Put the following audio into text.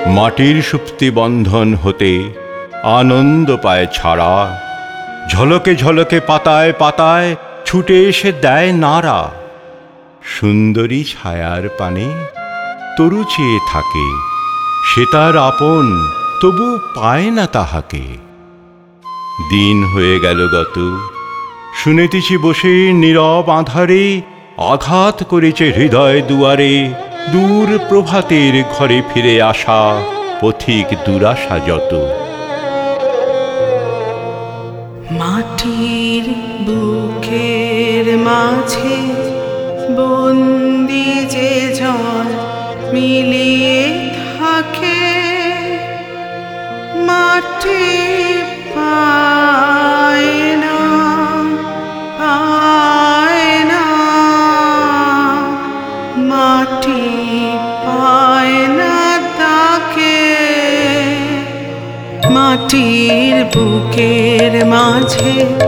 মাটির সুপ্তি বন্ধন হতে আনন্দ পায় ছাড়া, ঝলকে ঝলকে পাতায় পাতায় ছুটে এসে দেয় নাড়া। সুন্দরী ছায়ার পানে তরু চেয়ে থাকে, সে তার আপন তবু পায় না তাহাকে। দিন হয়ে গেল গত, শুনেতেছি বসে নীরব আঁধারে, আঘাত করেছে হৃদয় দুয়ারে। দূর প্রভাতের ঘরে ফিরে আসা পথিক দুরাশা যত। মাটির বুকের মাঝে বন্দি যে জল মিলিয়ে থাকে, মাটি পায় না, পায় না, মাটি পায় না তাকে। মাটির বুকের মাঝে